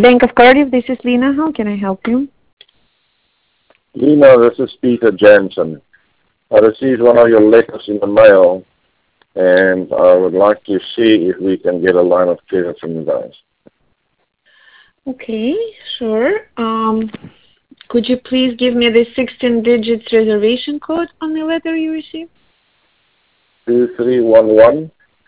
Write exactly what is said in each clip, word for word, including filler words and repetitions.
Bank of Cardiff, this is Lena. How can I help you? Lena, this is Peter Jansen. I received one of your letters in the mail, and I would like to see if we can get a line of credit from you guys. Okay, sure. Um, could you please give me the sixteen digits reservation code on the letter you received? Two three one one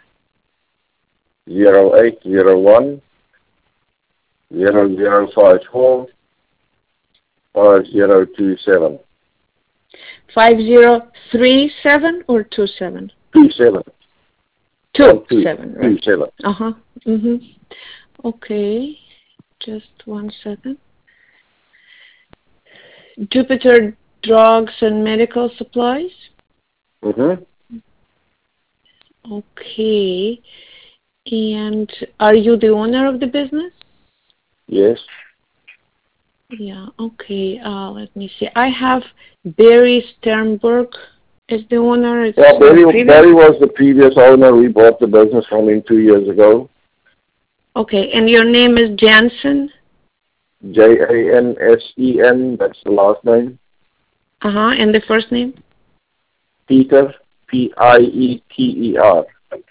zero eight zero one zero zero five four five zero two seven. Five zero three seven or two seven? Two seven. Two, two seven, right? Two seven. Uh huh. Mhm. Okay. Just one second. Jupiter Drugs and Medical Supplies. Mhm. Okay. And are you the owner of the business? Yes. Yeah, okay. Uh, let me see. I have Barry Sternberg as the owner. It's Yeah, Barry, previous... Barry was the previous owner. We bought the business from him two years ago. Okay, and your name is Jansen? J A N S E N, that's the last name. Uh-huh, and the first name? Peter, P I E T E R.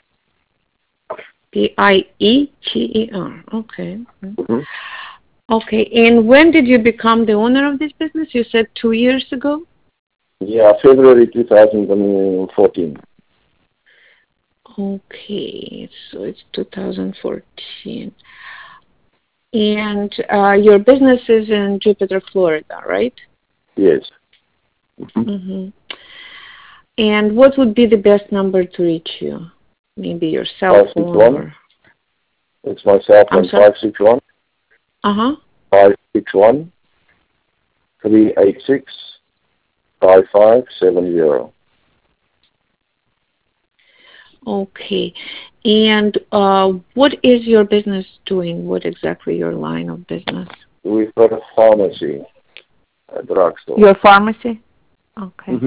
P I E T E R, okay. Mm-hmm. Okay, and when did you become the owner of this business? You said two years ago? Yeah, February two thousand fourteen. Okay, so it's two thousand fourteen. And uh, your business is in Jupiter, Florida, right? Yes. Mm-hmm. Mm-hmm. And what would be the best number to reach you? Maybe your cell phone or... It's my cell phone, five six one. Uh-huh. five six one, three eight six, five five seven zero. Okay. And uh, what is your business doing? What exactly your line of business? We've got a pharmacy, a drugstore. Your pharmacy? Okay. Mm-hmm.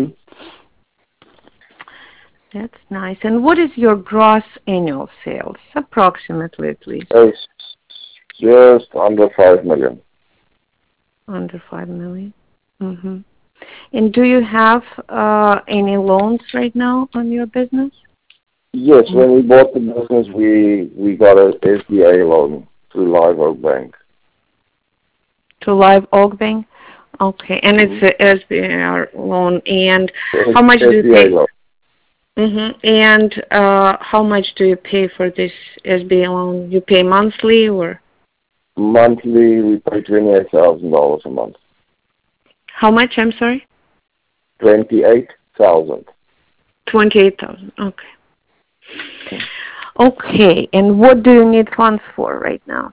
That's nice. And what is your gross annual sales, approximately at least? It's just under five million. Under five million. Mm-hmm. And do you have uh, any loans right now on your business? Yes, when we bought the business, we, we got a S B A loan through Live Oak Bank. To Live Oak Bank? Okay, and Mm-hmm. it's a S B A loan. And how much do you pay? Loan. Mm-hmm. And uh, how much do you pay for this S B A loan? You pay monthly or? Monthly, we pay twenty-eight thousand dollars a month. How much, I'm sorry? twenty-eight thousand dollars. twenty-eight thousand dollars, okay. Okay, and what do you need funds for right now?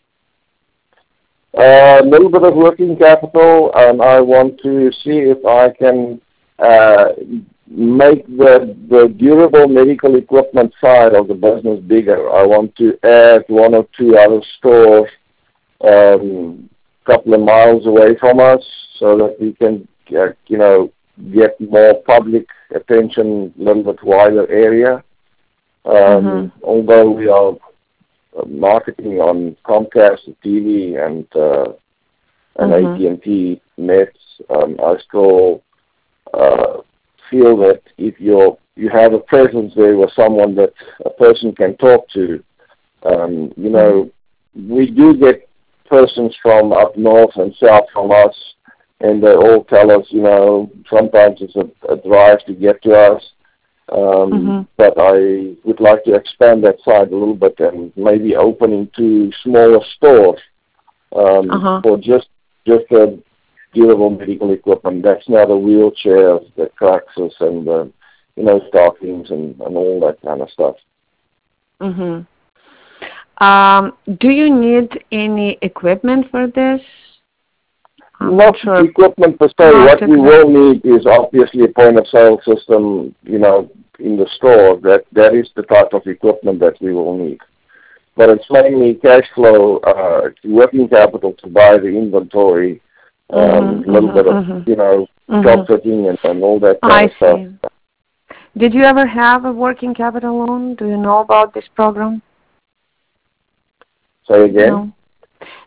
Uh, a little bit of working capital, and I want to see if I can uh, make the, the durable medical equipment side of the business bigger. I want to add one or two other stores a um, couple of miles away from us so that we can, uh, you know, get more public attention, a little bit wider area. Um, mm-hmm. Although we are marketing on Comcast T V and uh, and mm-hmm. A T and T Nets, um, I still uh, feel that if you're you have a presence there with someone that a person can talk to, um, you know, mm-hmm. we do get persons from up north and south from us, and they all tell us, you know, sometimes it's a, a drive to get to us. Um, mm-hmm. But I would like to expand that side a little bit and maybe opening two smaller stores um, uh-huh. for just just a durable medical equipment. That's now the wheelchairs, the crutches, and the you know stockings and, and all that kind of stuff. Mm-hmm. Um, do you need any equipment for this? I'm not sure. Equipment per se. What we will need is obviously a point of sale system, you know, in the store. That that is the type of equipment that we will need. But it's mainly cash flow, uh, working capital to buy the inventory, um, mm-hmm, a little mm-hmm, bit of, mm-hmm. you know, mm-hmm. job fitting and, and all that kind I of stuff. See. Did you ever have a working capital loan? Do you know about this program? Say again? No.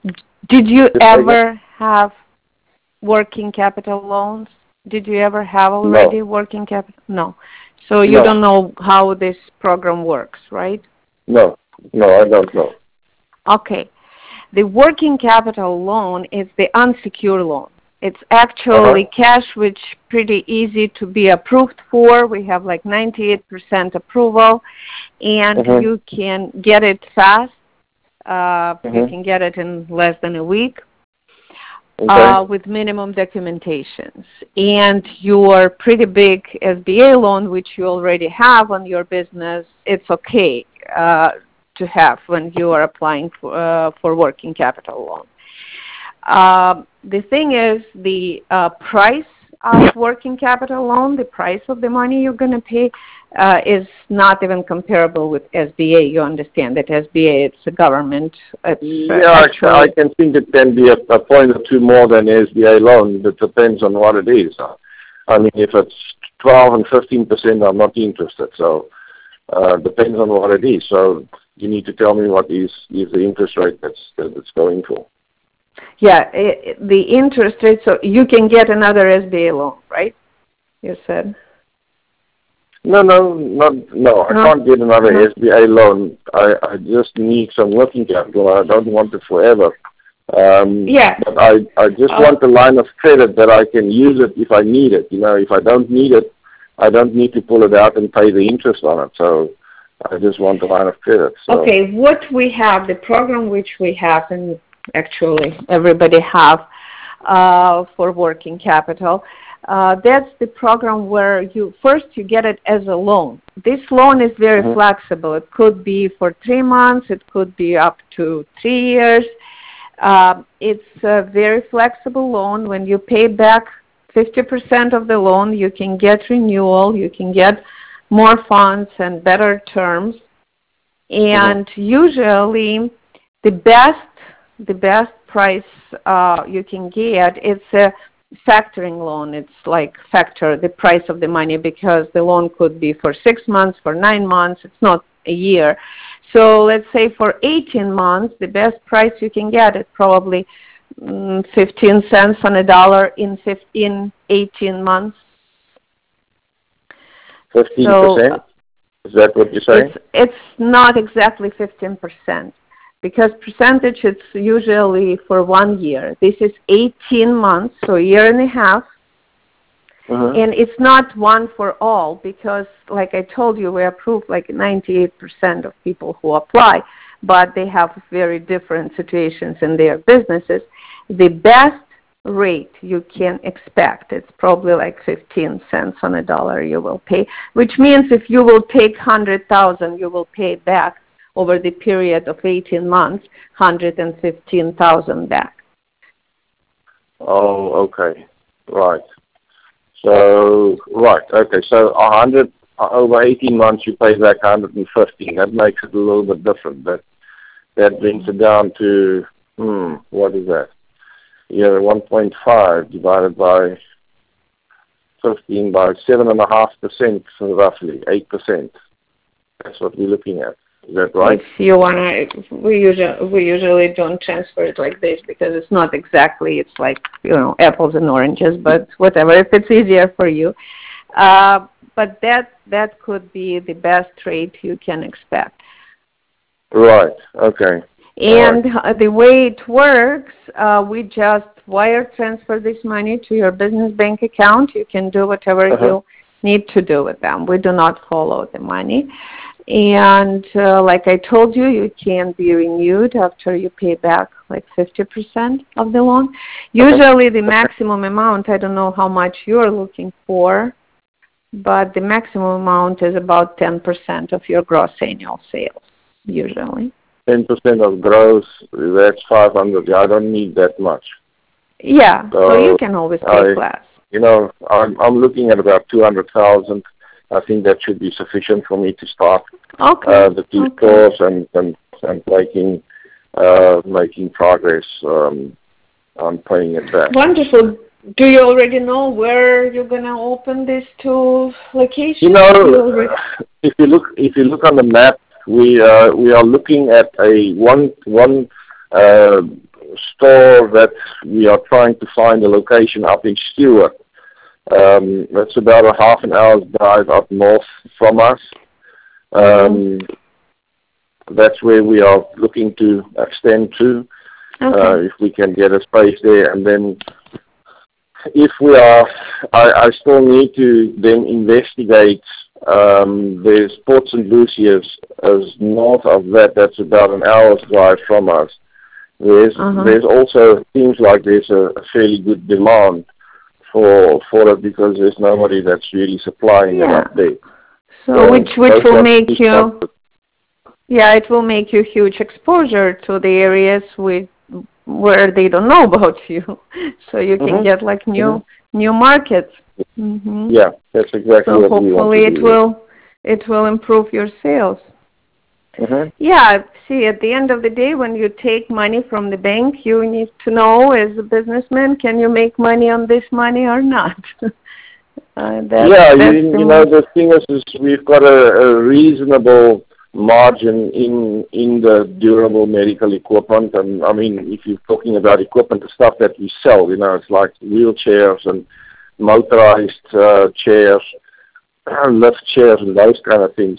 Did you ever have working capital loans? Did you ever have already No. working capital? No. So you No. don't know how this program works, right? No. No, I don't know. Okay. The working capital loan is the unsecured loan. It's actually Uh-huh. cash, which pretty easy to be approved for. We have like ninety-eight percent approval, and Mm-hmm. you can get it fast. Uh, you Mm-hmm. can get it in less than a week Okay. uh, with minimum documentations. And your pretty big S B A loan, which you already have on your business, it's okay uh, to have when you are applying for, uh, for working capital loan. Uh, the thing is, the uh, price of working capital loan, the price of the money you're going to pay, uh, is not even comparable with S B A. You understand that S B A, it's a government. It's uh, Yeah, actually, I, I can think it can be a, a point or two more than S B A loan. It depends on what it is. I mean, if it's twelve and fifteen percent, I'm not interested. So, uh, depends on what it is. So, you need to tell me what is, is the interest rate that's that it's going for. yeah, it, the interest rate. So you can get another S B A loan, right? You said. No, no, not no. I No? can't get another No. S B A loan. I, I just need some working capital. I don't want it forever. Um, Yeah. but I, I just Uh, want a line of credit that I can use it if I need it. You know, if I don't need it, I don't need to pull it out and pay the interest on it. So I just want a line of credit. So. Okay, what we have, the program which we have, and actually everybody have uh, for working capital, uh, that's the program where you first you get it as a loan. This loan is very Mm-hmm. flexible. It could be for three months. It could be up to three years. Uh, it's a very flexible loan. When you pay back fifty percent of the loan, you can get renewal. You can get more funds and better terms. And Mm-hmm. usually, the best the best price uh, you can get it's a factoring loan. It's like factor the price of the money because the loan could be for six months, for nine months. It's not a year. So let's say for eighteen months, the best price you can get is probably mm, fifteen cents on a dollar in fifteen, eighteen months. Fifteen So percent. Is that what you're saying? It's it's not exactly fifteen percent because percentage it's usually for one year. This is eighteen months, so a year and a half. Mm-hmm. And it's not one for all because, like I told you, we approve like ninety-eight percent of people who apply, but they have very different situations in their businesses. The best rate you can expect, it's probably like fifteen cents on a dollar you will pay, which means if you will take one hundred thousand dollars, you will pay back over the period of eighteen months, one hundred fifteen thousand dollars back. Oh, okay. Right. So, right, okay, so one hundred, over eighteen months you pay back one hundred fifteen. That makes it a little bit different. That that brings it down to, hmm, what is that? Yeah, one point five divided by fifteen, by seven point five percent, roughly, eight percent. That's what we're looking at. Is that right? If you want to, we usually, we usually don't transfer it like this because it's not exactly, it's like, you know, apples and oranges, but whatever, if it's easier for you. Uh, but that that could be the best rate you can expect. Right, okay. And right. The way it works, uh, we just wire transfer this money to your business bank account. You can do whatever uh-huh. you need to do with them. We do not follow the money. And uh, like I told you, you can be renewed after you pay back like fifty percent of the loan. Usually the maximum amount, I don't know how much you're looking for, but the maximum amount is about ten percent of your gross annual sales, usually. ten percent of gross, that's five hundred. I don't need that much. Yeah, so, so you can always take less. You know, I'm, I'm looking at about two hundred thousand. I think that should be sufficient for me to start okay. uh, the two okay. stores and, and, and making, uh, making progress um, on paying it back. Wonderful. Do you already know where you're going to open these two locations? You know, you if you look if you look on the map, we uh, we are looking at a one one uh, store that we are trying to find a location up in Stewart. Um, that's about a half an hour's drive up north from us. Um, mm-hmm. That's where we are looking to extend to, okay. uh, if we can get a space there. And then if we are, I, I still need to then investigate. Um, there's Port Saint Lucia's as north of that. That's about an hour's drive from us. There's uh-huh. there's also seems like there's a, a fairly good demand for for it because there's nobody that's really supplying yeah. it up there. So, so which which will make you yeah it will make you huge exposure to the areas with where they don't know about you, so you can mm-hmm. get like new mm-hmm. new markets. Mm-hmm. Yeah, that's exactly so what we want to do. Hopefully it will it will improve your sales. Mm-hmm. Yeah, see, at the end of the day, when you take money from the bank, you need to know as a businessman, can you make money on this money or not? uh, that's, yeah, that's you, you know, the thing is, is we've got a, a reasonable margin in in the durable medical equipment. And, I mean, if you're talking about equipment, the stuff that we sell, you know, it's like wheelchairs and motorized uh, chairs, lift chairs and those kind of things.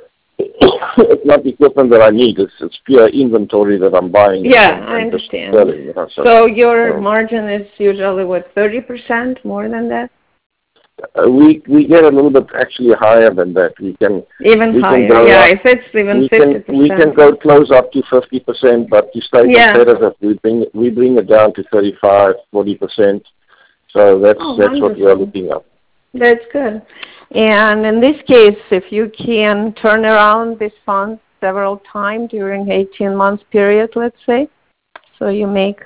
It's not the equipment that I need. It's it's pure inventory that I'm buying. Yeah, and, I and understand. Selling, you know, so, so your so. margin is usually, what, thirty percent, more than that? Uh, we we get a little bit actually higher than that. We can even we higher. Can go yeah, up, if it's even we fifty can percent. we can go close up to fifty percent, but to stay yeah. competitive, we bring we bring it down to thirty-five, forty percent. So that's oh, that's wonderful. what we are looking at. That's good. And in this case, if you can turn around this fund several times during eighteen months period, let's say, so you make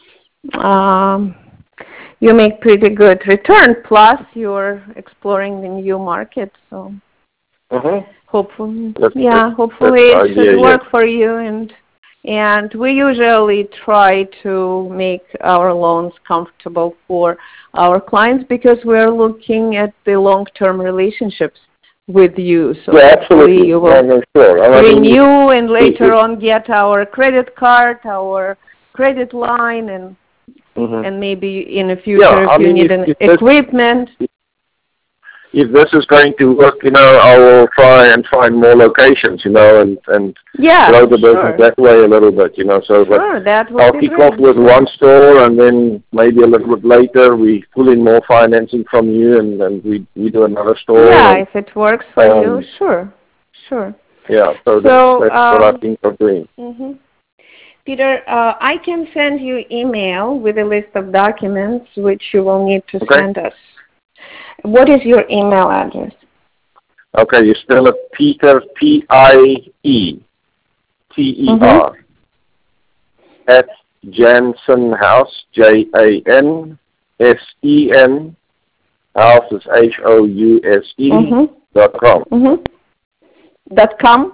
um, you make pretty good return. Plus, you're exploring the new market. So mm-hmm. hopefully, that's, yeah, that's, hopefully that's it should idea, work yeah. for you. And and we usually try to make our loans comfortable for our clients because we're looking at the long-term relationships with you. So yeah, absolutely. you will no, no, sure. I renew mean, and later on get our credit card, our credit line, and mm-hmm. and maybe in the future yeah, if I you mean, need if, an if equipment. This, if this is going to work, you know, I will try and find more locations, you know, and, and yeah, grow the business sure. that way a little bit, you know. So, sure, but that would I'll be kick great. off with one store, and then maybe a little bit later we pull in more financing from you, and, and we we do another store. Yeah, and, if it works for um, you, sure, sure. Yeah, so, so that's, that's um, what I think of doing. Mm-hmm. Peter, uh, I can send you email with a list of documents which you will need to okay. send us. What is your email address? Okay, you spell it Peter, P I E T E R, mm-hmm. at Jansen House, J A N S E N, House is H O U S E, mm-hmm. dot com. Mm-hmm. Dot com?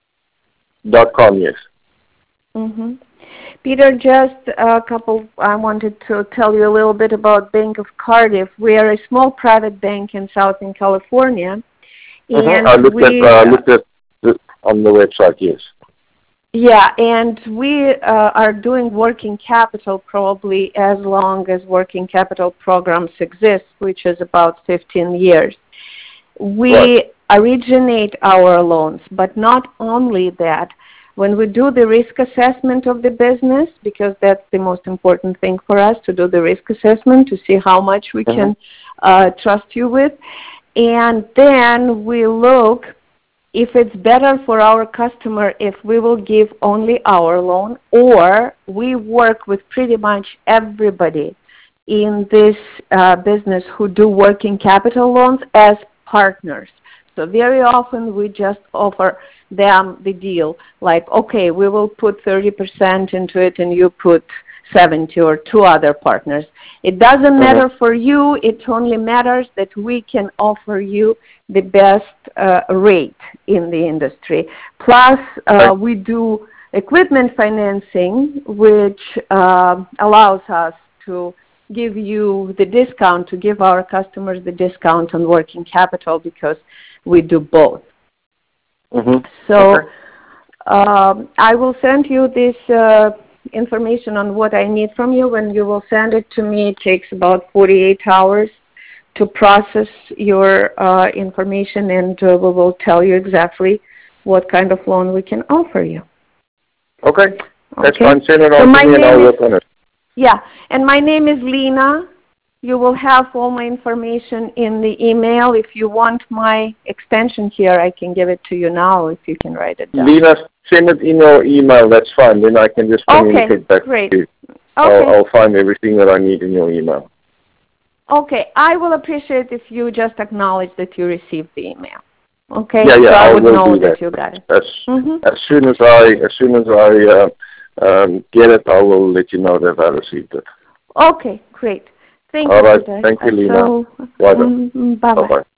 Dot com, yes. Mm-hmm. Peter, just a couple, I wanted to tell you a little bit about Bank of Cardiff. We are a small private bank in Southern California. Mm-hmm. And I looked we, at, uh, looked at it on the website, yes. Yeah, and we uh, are doing working capital probably as long as working capital programs exist, which is about fifteen years. We right. originate our loans, but not only that. When we do the risk assessment of the business, because that's the most important thing for us, to do the risk assessment, to see how much we mm-hmm. can uh, trust you with, and then we look if it's better for our customer if we will give only our loan, or we work with pretty much everybody in this uh, business who do working capital loans as partners. So very often we just offer them the deal, like, okay, we will put thirty percent into it and you put seventy, or two other partners. It doesn't mm-hmm. matter for you. It only matters that we can offer you the best uh, rate in the industry. Plus, uh, we do equipment financing, which uh, allows us to give you the discount, to give our customers the discount on working capital, because we do both. Mm-hmm. So okay. um, I will send you this uh, information on what I need from you. When you will send it to me, it takes about forty-eight hours to process your uh, information, and uh, we will tell you exactly what kind of loan we can offer you. Okay. That's Okay. fine. Send it on So to my me and I'll name work is, on it. yeah, and my name is Lena. You will have all my information in the email. If you want my extension here, I can give it to you now if you can write it down. Lena, send it in your email. That's fine. Then I can just communicate Okay, back great. to you. Okay. I'll, I'll find everything that I need in your email. Okay, I will appreciate if you just acknowledge that you received the email. Okay, Yeah, yeah, so I, I would will know do that that. you got it. As, Mm-hmm. as soon as I, as soon as I uh, um, get it, I will let you know that I received it. Okay, great. Thank All you right. for that. Thank you, Lena. So, Bye. mm, bye-bye. Bye-bye.